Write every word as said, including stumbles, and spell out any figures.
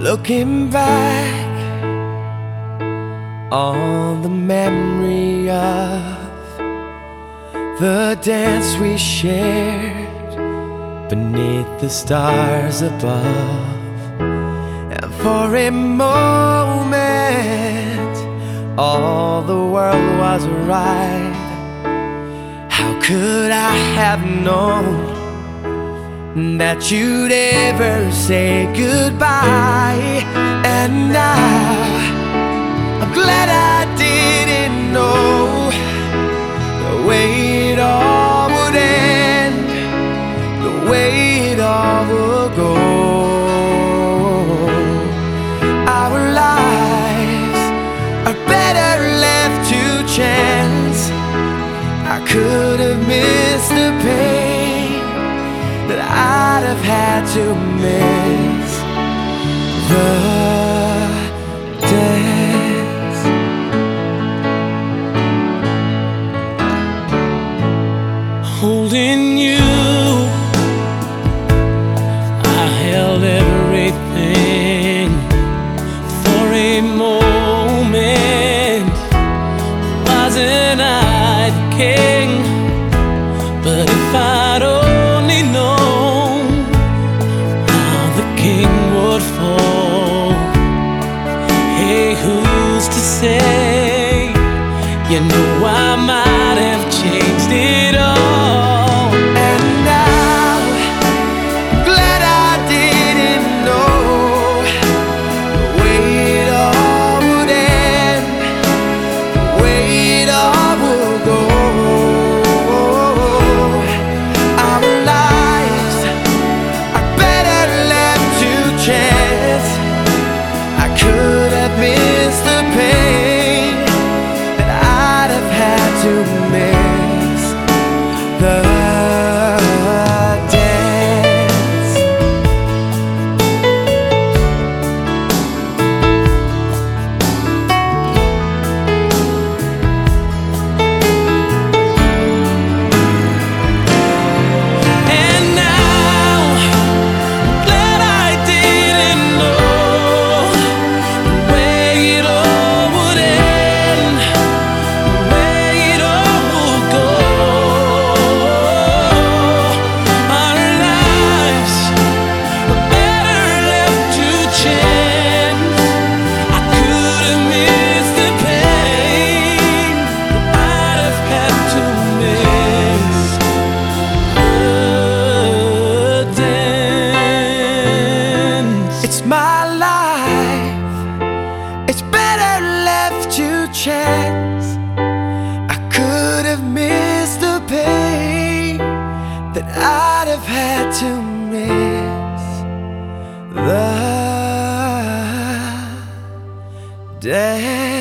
Looking back on the memory of the dance we shared beneath the stars above, and for a moment all the world was right. How could I have known that you'd ever say goodbye? And now I'm glad I didn't know the way it all would end, the way it all would go. Our lives are better left to chance. I could have missed the pain that I'd have had to miss the dance. Holding you, I held everything for a moment. Wasn't I the king? But if I'd only known how the king would fall, hey, who's to say? You know I might have changed it all. And now I'm glad I didn't know the way it all would end, the way it all would go. Our lives are better left to chance. I could have missed the pain that I'd have had to miss the dance. And now I'm glad I didn't know the way it all would end, the way it all would go. Our lives are better left to chance. I could have missed the pain that I'd have had to miss the dance. It's my life, it's better left to chance. I could have missed the pain that I'd have had to miss the dance.